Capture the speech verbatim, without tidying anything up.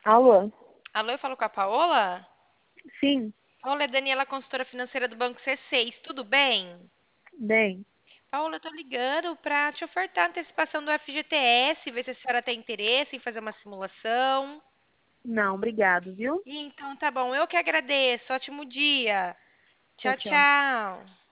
Alô? Alô, eu falo com a Paola? Sim, Paola, é Daniela, consultora financeira do Banco C seis, tudo bem? bem. Paola, eu tô ligando para te ofertar a antecipação do F G T S, ver se a senhora tem interesse em fazer uma simulação. Não, obrigado, viu? Então, tá bom, eu que agradeço. Ótimo dia. Tchau, Tchau, tchau. tchau.